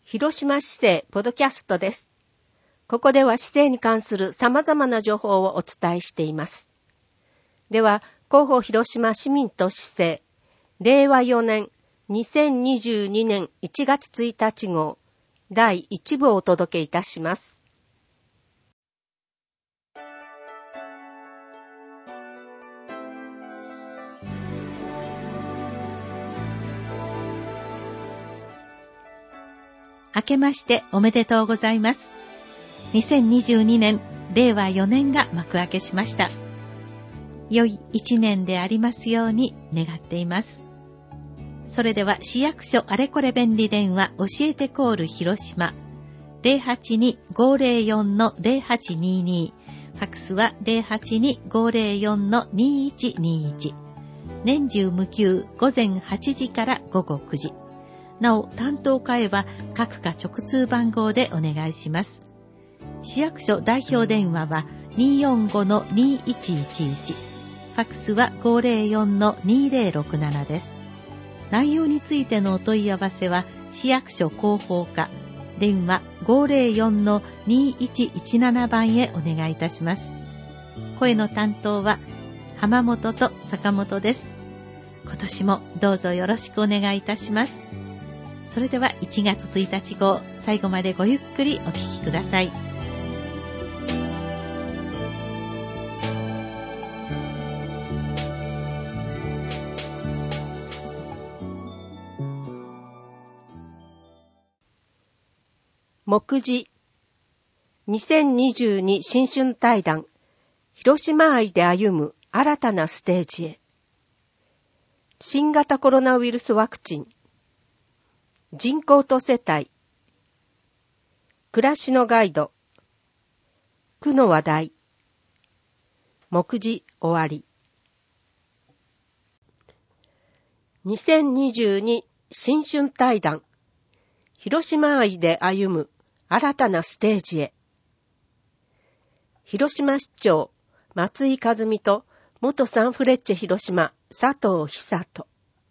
広島市政ポッドキャストです。ここでは市政に関する様々な情報をお伝えしています。では、広報広島市民と市政、令和4年2022年1月1日号、第1部をお届けいたします。 明けましておめでとうございます。2022年令和4年が幕開けしました。良い1年でありますように願っています。それでは市役所あれこれ便利電話教えてコール広島 082-504-0822 ファックスは 082-504-2121 年中無休午前8時から午後9時。なお、担当課へは各課直通番号でお願いします。市役所代表電話は 245-2111。ファックスは 504-2067 です。内容についてのお問い合わせは、市役所広報課、電話 504-2117 番へお願いいたします。声の担当は、浜本と坂本です。今年もどうぞよろしくお願いいたします。それでは1月1日号、最後までごゆっくりお聞きください。 目次2022新春対談、広島愛で歩む新たなステージへ。新型コロナウイルスワクチン、人口と世帯、暮らしのガイド、区の話題、目次終わり。2022新春対談、広島愛で歩む新たなステージへ。広島市長松井和美と元サンフレッチェ広島佐藤久人。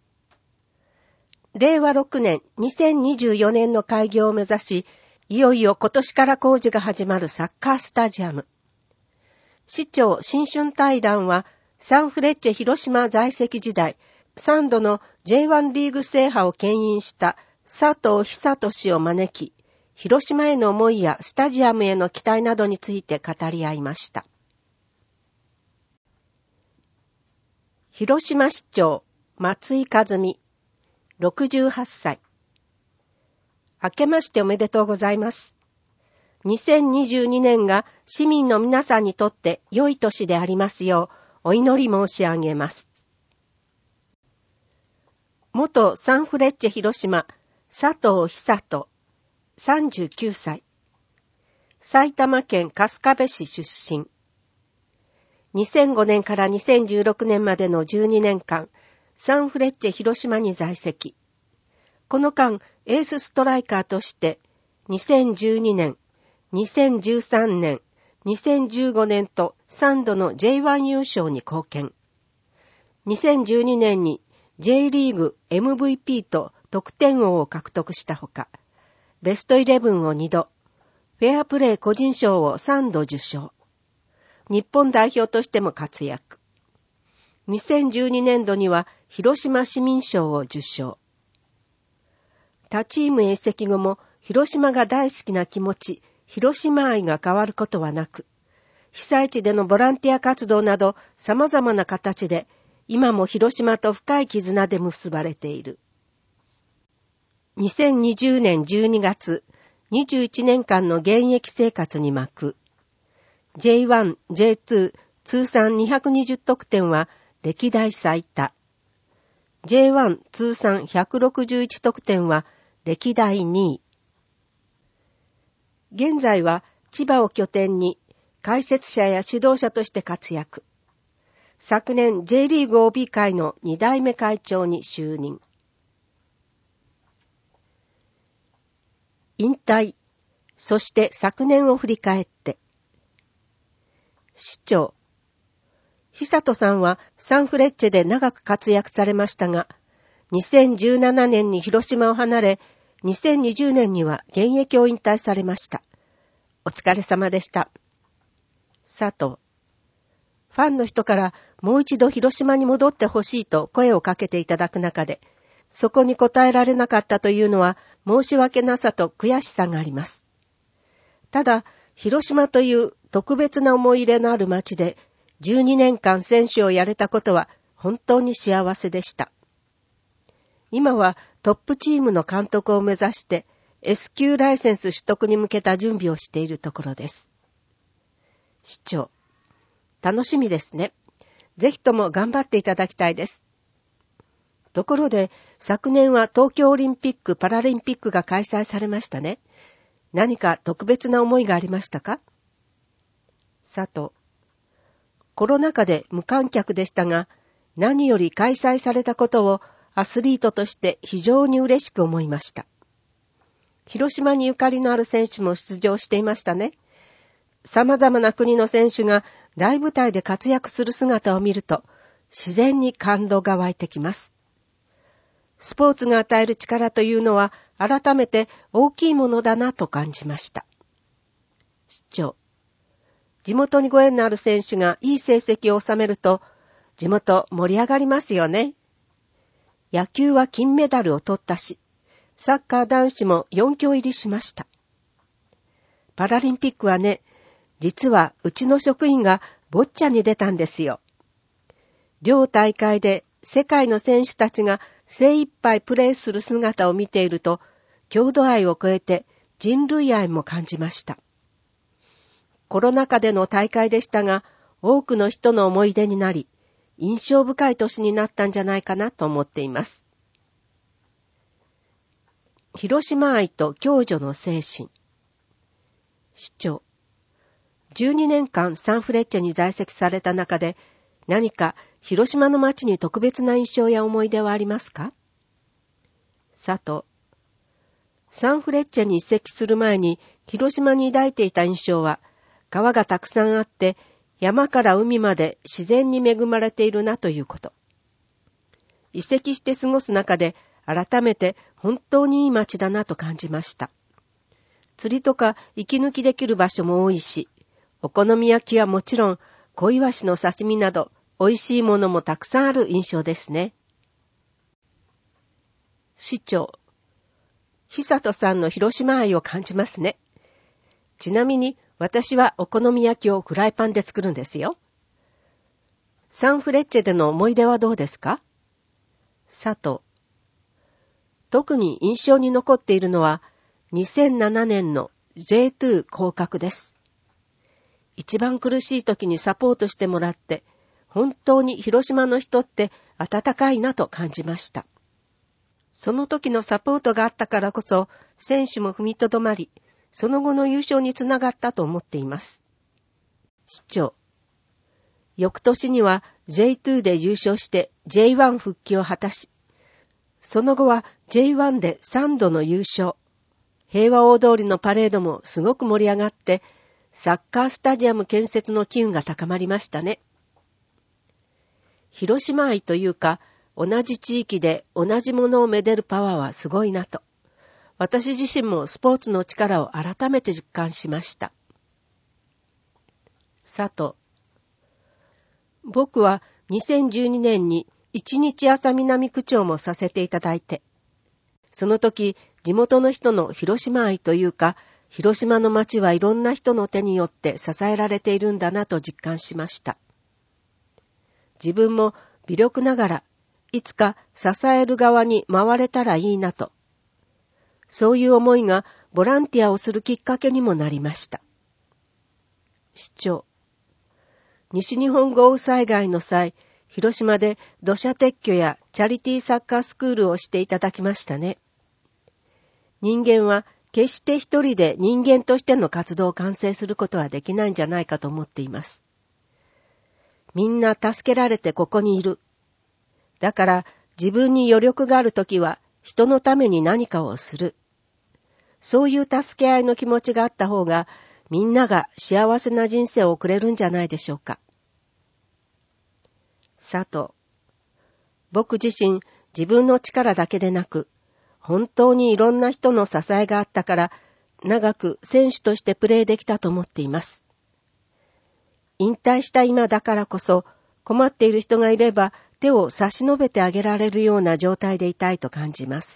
令和6年2024年の開業を目指し、いよいよ今年から工事が始まるサッカースタジアム。市長新春対談は、サンフレッチェ広島在籍時代、3度の J1 リーグ制覇を牽引した佐藤久人氏を招き、広島への思いやスタジアムへの期待などについて語り合いました。広島市長松井和美68歳。明けましておめでとうございます。2022年が市民の皆さんにとって良い年でありますようお祈り申し上げます。元サンフレッチェ広島佐藤久人39歳。埼玉県春日部市出身。2005年から2016年までの12年間、サンフレッチェ広島に在籍。この間、エースストライカーとして、2012年、2013年、2015年と3度の J1 優勝に貢献。2012年に J リーグ MVP と得点王を獲得したほか、ベストイレブンを2度、フェアプレー個人賞を3度受賞。日本代表としても活躍。2012年度には広島市民賞を受賞。他チームへ移籍後も広島が大好きな気持ち、広島愛が変わることはなく、被災地でのボランティア活動など様々な形で今も広島と深い絆で結ばれている。2020年12月、21年間の現役生活に幕。J1、J2 通算220得点は歴代最多。J1 通算161得点は歴代2位。現在は千葉を拠点に解説者や指導者として活躍。昨年 J リーグ OB 会の2代目会長に就任。引退、そして昨年を振り返って。市長、久人さんはサンフレッチェで長く活躍されましたが、2017年に広島を離れ、 2020年には現役を引退されました。お疲れ様でした。佐藤。ファンの人からもう一度広島に戻ってほしいと声をかけていただく中で、そこに応えられなかったというのは申し訳なさと悔しさがあります。ただ、広島という特別な思い入れのある町で12年間選手をやれたことは本当に幸せでした。今はトップチームの監督を目指して S 級ライセンス取得に向けた準備をしているところです。市長、楽しみですね。ぜひとも頑張っていただきたいです。ところで、昨年は東京オリンピック・パラリンピックが開催されましたね。何か特別な思いがありましたか？佐藤。コロナ禍で無観客でしたが、何より開催されたことをアスリートとして非常に嬉しく思いました。広島にゆかりのある選手も出場していましたね。様々な国の選手が大舞台で活躍する姿を見ると、自然に感動が湧いてきます。スポーツが与える力というのは改めて大きいものだなと感じました。市長。地元にご縁のある選手がいい成績を収めると、地元盛り上がりますよね。野球は金メダルを取ったし、サッカー男子も4強入りしました。パラリンピックはね、実はうちの職員がボッチャに出たんですよ。両大会で世界の選手たちが精一杯プレーする姿を見ていると、郷土愛を超えて人類愛も感じました。コロナ禍での大会でしたが、多くの人の思い出になり、印象深い年になったんじゃないかなと思っています。広島愛と共助の精神。市長。12年間サンフレッチェに在籍された中で、何か広島の街に特別な印象や思い出はありますか？佐藤。サンフレッチェに移籍する前に広島に抱いていた印象は、川がたくさんあって山から海まで自然に恵まれているなということ。移籍して過ごす中で改めて本当にいい街だなと感じました。釣りとか息抜きできる場所も多いし、お好み焼きはもちろん小イワシの刺身など美味しいものもたくさんある印象ですね。市長。久人さんの広島愛を感じますね。ちなみに私はお好み焼きをフライパンで作るんですよ。サンフレッチェでの思い出はどうですか？佐藤。特に印象に残っているのは2007年の J2 降格です。一番苦しい時にサポートしてもらって、本当に広島の人って温かいなと感じました。その時のサポートがあったからこそ、選手も踏みとどまり、その後の優勝につながったと思っています。市長。翌年には J2 で優勝して J1 復帰を果たし、その後は J1 で3度の優勝。平和大通りのパレードもすごく盛り上がって、サッカースタジアム建設の機運が高まりましたね。広島愛というか、同じ地域で同じものをめでるパワーはすごいなと。私自身もスポーツの力を改めて実感しました。佐藤。僕は2012年に一日朝南区長もさせていただいて、その時地元の人の広島愛というか、広島の街はいろんな人の手によって支えられているんだなと実感しました。自分も微力ながら、いつか支える側に回れたらいいなと。そういう思いがボランティアをするきっかけにもなりました。市長。西日本豪雨災害の際、広島で土砂撤去やチャリティーサッカースクールをしていただきましたね。人間は決して一人で人間としての活動を完成することはできないんじゃないかと思っています。みんな助けられてここにいる。だから自分に余力があるときは人のために何かをする。そういう助け合いの気持ちがあった方がみんなが幸せな人生を送れるんじゃないでしょうか。佐藤。僕自身自分の力だけでなく、 本当にいろんな人の支えがあったから、長く選手としてプレーできたと思っています。引退した今だからこそ、困っている人がいれば手を差し伸べてあげられるような状態でいたいと感じます。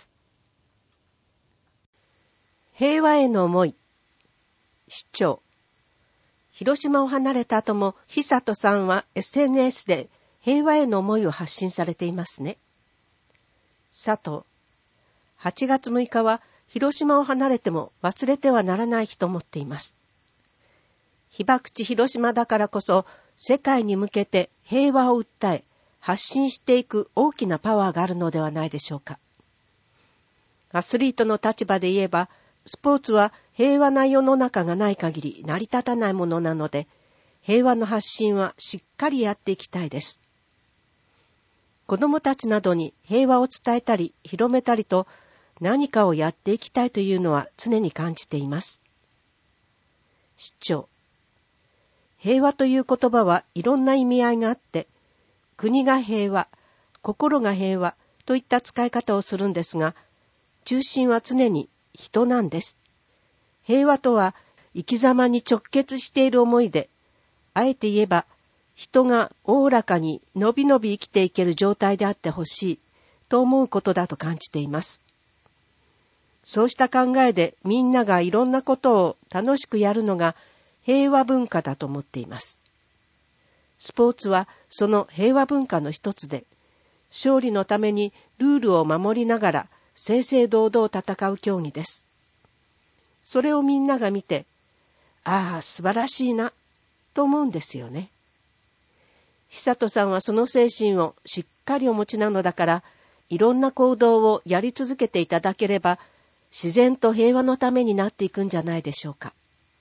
平和への思い。市長。広島を離れた後も久人さんは SNS で平和への思いを発信されていますね。佐藤。8月6日は広島を離れても忘れてはならない日と思っています。被爆地広島だからこそ世界に向けて平和を訴え発信していく大きなパワーがあるのではないでしょうか。アスリートの立場で言えば、スポーツは平和な世の中がない限り成り立たないものなので、平和の発信はしっかりやっていきたいです。子どもたちなどに平和を伝えたり広めたりと何かをやっていきたいというのは常に感じています。市長。平和という言葉はいろんな意味合いがあって、国が平和、心が平和といった使い方をするんですが、中心は常に人なんです。平和とは生き様に直結している思いで、あえて言えば人がおおらかにのびのび生きていける状態であってほしいと思うことだと感じています。そうした考えでみんながいろんなことを楽しくやるのが平和文化だと思っています。スポーツはその平和文化の一つで、勝利のためにルールを守りながら正々堂々戦う競技です。それをみんなが見て、ああ素晴らしいなと思うんですよね。久人さんはその精神をしっかりお持ちなのだから、いろんな行動をやり続けていただければ、自然と平和のためになっていくんじゃないでしょうか。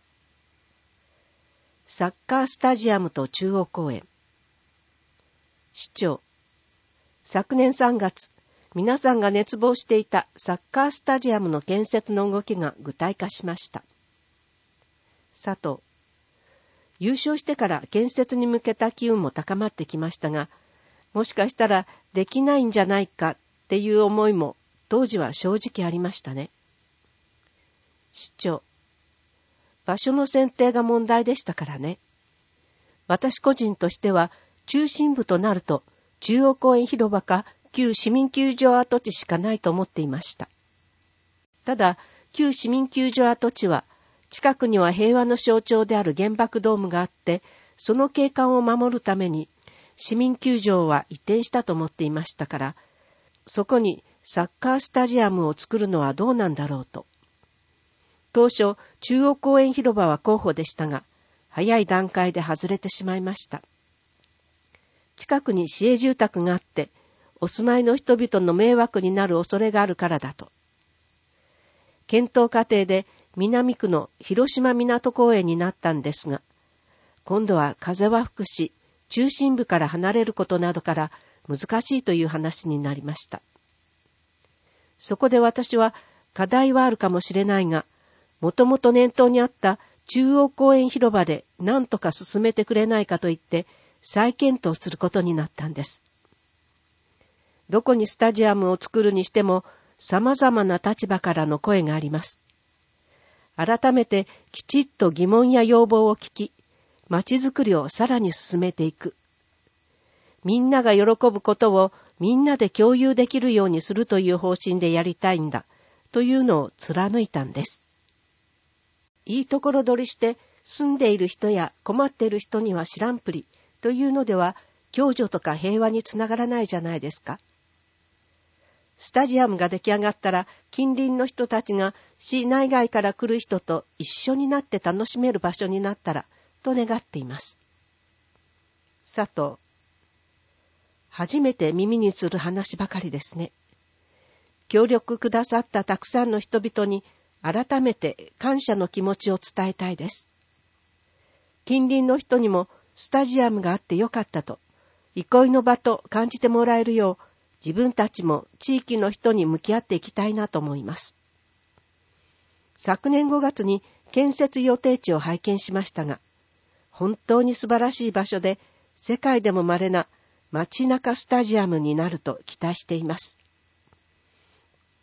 サッカースタジアムと中央公園。市長。昨年3月、皆さんが熱望していたサッカースタジアムの建設の動きが具体化しました。佐藤。優勝してから建設に向けた機運も高まってきましたが、もしかしたらできないんじゃないかっていう思いも当時は正直ありましたね。市長。場所の選定が問題でしたからね。私個人としては中心部となると中央公園広場か旧市民球場跡地しかないと思っていました。ただ旧市民球場跡地は近くには平和の象徴である原爆ドームがあって、その景観を守るために市民球場は移転したと思っていましたから、そこにサッカースタジアムを作るのはどうなんだろうと。当初、中央公園広場は候補でしたが、早い段階で外れてしまいました。近くに市営住宅があって、お住まいの人々の迷惑になる恐れがあるからだと。検討過程で南区の広島港公園になったんですが、今度は風は吹くし、中心部から離れることなどから難しいという話になりました。そこで私は課題はあるかもしれないが、もともと念頭にあった中央公園広場で何とか進めてくれないかと言って再検討することになったんです。どこにスタジアムを作るにしても様々な立場からの声があります。改めてきちっと疑問や要望を聞き、街づくりをさらに進めていく。みんなが喜ぶことをみんなで共有できるようにするという方針でやりたいんだというのを貫いたんです。いいところ取りして住んでいる人や困っている人には知らんぷりというのでは共助とか平和につながらないじゃないですか。スタジアムが出来上がったら近隣の人たちが市内外から来る人と一緒になって楽しめる場所になったらと願っています。佐藤。初めて耳にする話ばかりですね。協力くださったたくさんの人々に改めて感謝の気持ちを伝えたいです。近隣の人にもスタジアムがあってよかったと、憩いの場と感じてもらえるよう、自分たちも地域の人に向き合っていきたいなと思います。昨年5月に建設予定地を拝見しましたが、本当に素晴らしい場所で、世界でも稀な街中スタジアムになると期待しています。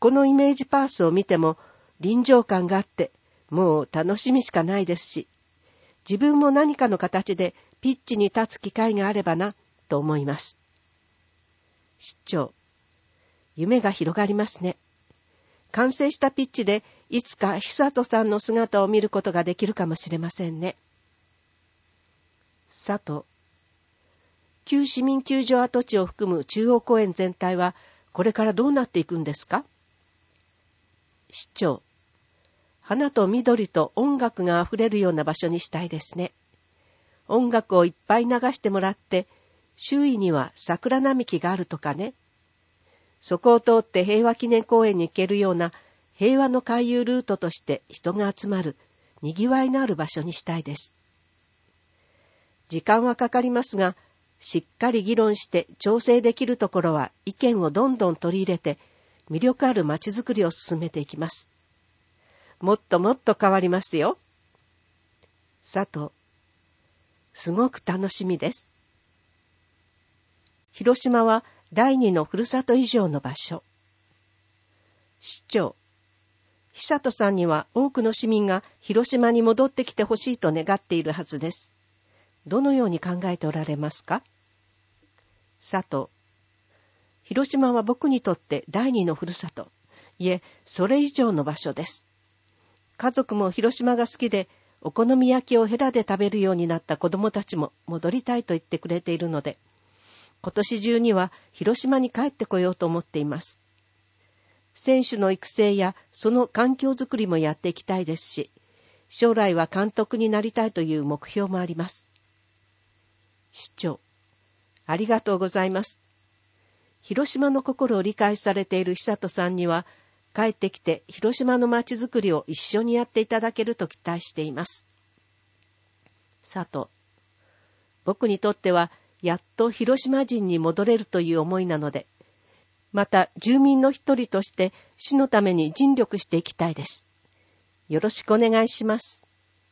このイメージパースを見ても臨場感があって、もう楽しみしかないですし、自分も何かの形でピッチに立つ機会があればな、と思います。室長、夢が広がりますね。完成したピッチでいつか久人さんの姿を見ることができるかもしれませんね。佐藤、旧市民球場跡地を含む中央公園全体はこれからどうなっていくんですか？市長、花と緑と音楽があふれるような場所にしたいですね。音楽をいっぱい流してもらって、周囲には桜並木があるとかね。そこを通って平和記念公園に行けるような平和の回遊ルートとして人が集まる、にぎわいのある場所にしたいです。時間はかかりますが、しっかり議論して調整できるところは意見をどんどん取り入れて、魅力ある街づくりを進めていきます。もっともっと変わりますよ。佐藤、すごく楽しみです。広島は第二のふるさと以上の場所。市長、久人さんには多くの市民が広島に戻ってきてほしいと願っているはずです。どのように考えておられますか？佐藤、広島は僕にとって第二のふるさと、いえ、それ以上の場所です。家族も広島が好きで、お好み焼きをヘラで食べるようになった子供たちも戻りたいと言ってくれているので、今年中には広島に帰ってこようと思っています。選手の育成やその環境づくりもやっていきたいですし、将来は監督になりたいという目標もあります。市長、ありがとうございます。広島の心を理解されている久人さんには、帰ってきて広島の街づくりを一緒にやっていただけると期待しています。佐藤、僕にとってはやっと広島人に戻れるという思いなので、また住民の一人として市のために尽力していきたいです。よろしくお願いします。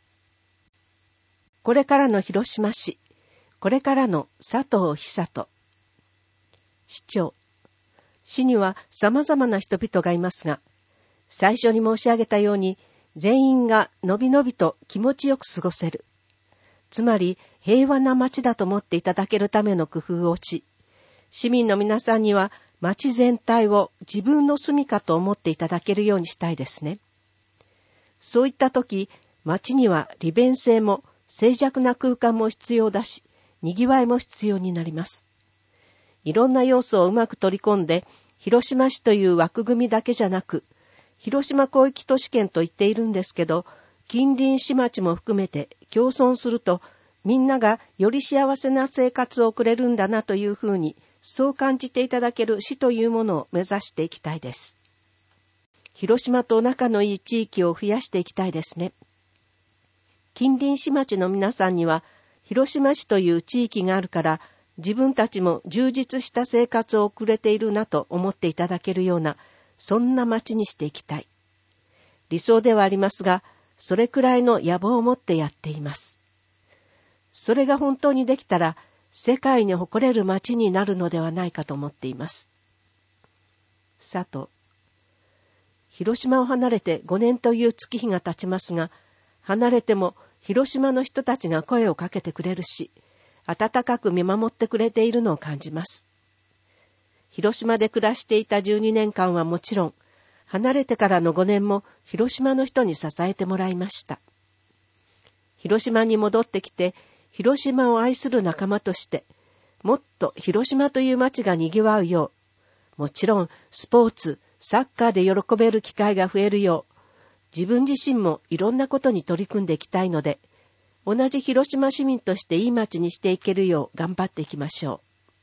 これからの広島市、これからの佐藤久人。市長、市には様々な人々がいますが、最初に申し上げたように、全員がのびのびと気持ちよく過ごせる。つまり平和な街だと思っていただけるための工夫をし、市民の皆さんには街全体を自分の住処と思っていただけるようにしたいですね。そういったとき、街には利便性も静寂な空間も必要だし、にぎわいも必要になります。いろんな要素をうまく取り込んで、広島市という枠組みだけじゃなく、広島広域都市圏と言っているんですけど、近隣市町も含めて共存すると、みんながより幸せな生活を送れるんだなというふうに、そう感じていただける市というものを目指していきたいです。広島と仲のいい地域を増やしていきたいですね。近隣市町の皆さんには、広島市という地域があるから、自分たちも充実した生活を送れているなと思っていただけるような、そんな街にしていきたい。理想ではありますが、それくらいの野望を持ってやっています。それが本当にできたら、世界に誇れる街になるのではないかと思っています。佐藤、広島を離れて5年という月日が経ちますが、離れても広島の人たちが声をかけてくれるし、温かく見守ってくれているのを感じます。広島で暮らしていた12年間はもちろん、離れてからの5年も広島の人に支えてもらいました。広島に戻ってきて、広島を愛する仲間として、もっと広島という街が賑わうよう、もちろんスポーツ、サッカーで喜べる機会が増えるよう、自分自身もいろんなことに取り組んでいきたいので、同じ広島市民としていい街にしていけるよう頑張っていきましょ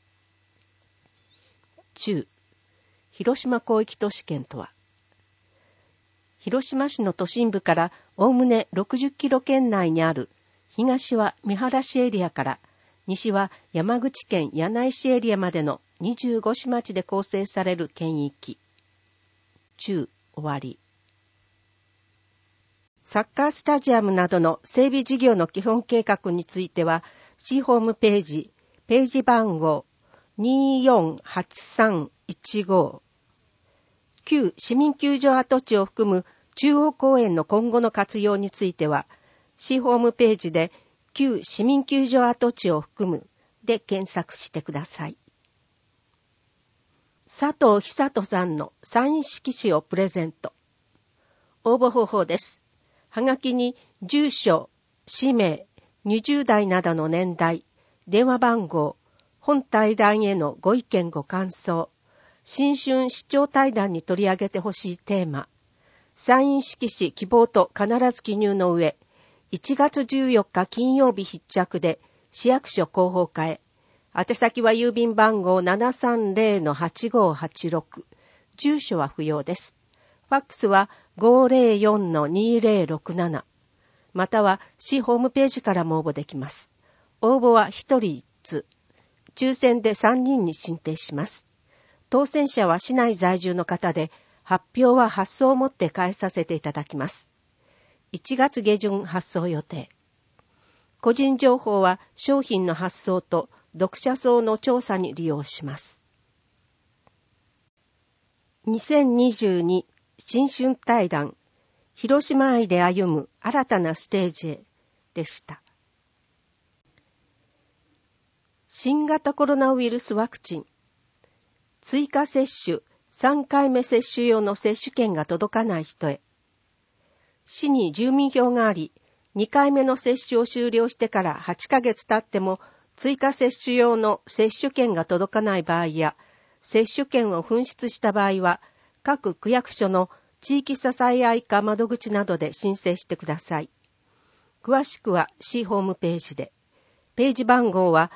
う。中、広島広域都市圏とは、広島市の都心部からおおむね60キロ圏内にある、東は三原市エリアから、西は山口県柳井市エリアまでの25市町で構成される県域。中、終わり。サッカースタジアムなどの整備事業の基本計画については、市ホームページ番号248315、 旧市民球場跡地を含む中央公園の今後の活用については、市ホームページで旧市民球場跡地を含むで検索してください。佐藤久人さんのサイン色紙をプレゼント。応募方法です。はがきに住所、氏名、20代などの年代、電話番号、本対談へのご意見ご感想、新春市長対談に取り上げてほしいテーマ、サイン色紙希望と必ず記入の上、1月14日金曜日必着で市役所広報課へ、宛先は郵便番号 730-8586、住所は不要です。ファックスは 504-2067、または市ホームページからも応募できます。応募は1人1通、抽選で3人に進呈します。当選者は市内在住の方で、発表は発送をもって返させていただきます。1月下旬発送予定。個人情報は商品の発送と読者層の調査に利用します。2022新春対談、広島愛で歩む新たなステージへでした。新型コロナウイルスワクチン、追加接種、3回目接種用の接種券が届かない人へ。市に住民票があり、2回目の接種を終了してから8ヶ月経っても追加接種用の接種券が届かない場合や、接種券を紛失した場合は、各区役所の地域支え合い課窓口などで申請してください。詳しくは市ホームページで。ページ番号は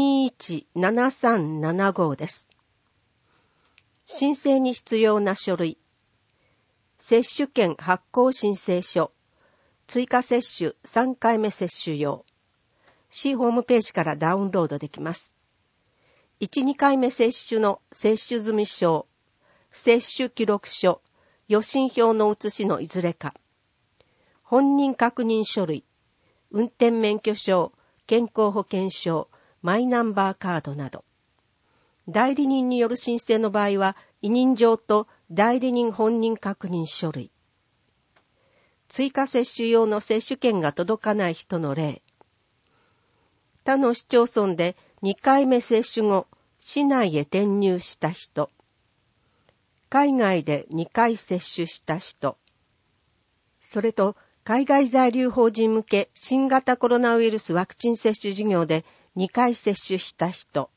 217375です。申請に必要な書類。接種券発行申請書。追加接種3回目接種用。市ホームページからダウンロードできます。1、2回目接種の接種済証、接種記録書、予診票の写しのいずれか。本人確認書類、運転免許証、健康保険証、マイナンバーカードなど。代理人による申請の場合は、委任状と代理人本人確認書類。追加接種用の接種券が届かない人の例。他の市町村で2回目接種後、市内へ転入した人。海外で2回接種した人。それと、海外在留邦人向け新型コロナウイルスワクチン接種事業で2回接種した人。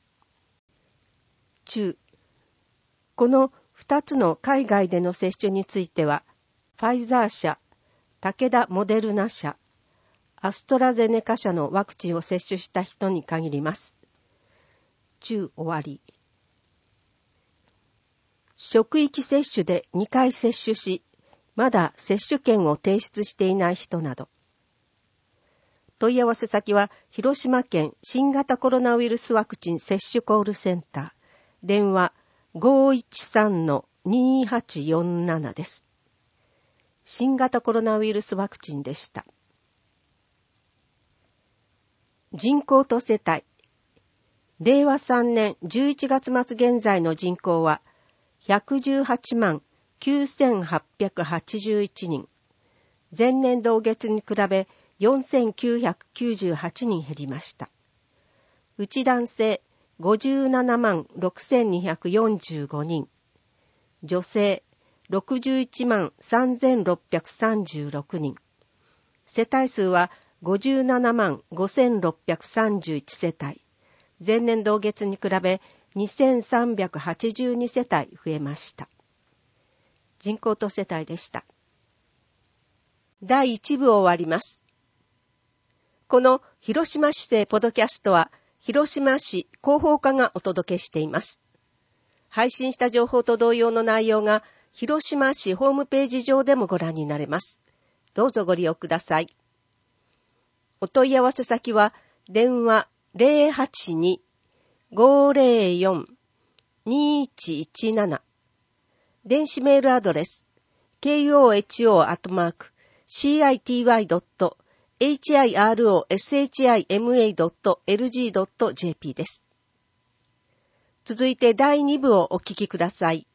この2つの海外での接種については、ファイザー社、武田モデルナ社、アストラゼネカ社のワクチンを接種した人に限ります。終わり。職域接種で2回接種し、まだ接種券を提出していない人など。問い合わせ先は、広島県新型コロナウイルスワクチン接種コールセンター。電話 513-2847 です。新型コロナウイルスワクチンでした。人口と世帯。令和3年11月末現在の人口は118万9881人。前年同月に比べ4998人減りました。うち男性57万6245人。女性61万3636人。世帯数は57万5631世帯。前年同月に比べ2382世帯増えました。人口と世帯でした。第1部を終わります。この広島市政ポドキャストは広島市広報課がお届けしています。配信した情報と同様の内容が広島市ホームページ上でもご覧になれます。どうぞご利用ください。お問い合わせ先は電話 082-504-2117 電子メールアドレス koho@city.hirosHIMA.lg.jp です。続いて第2部をお聞きください。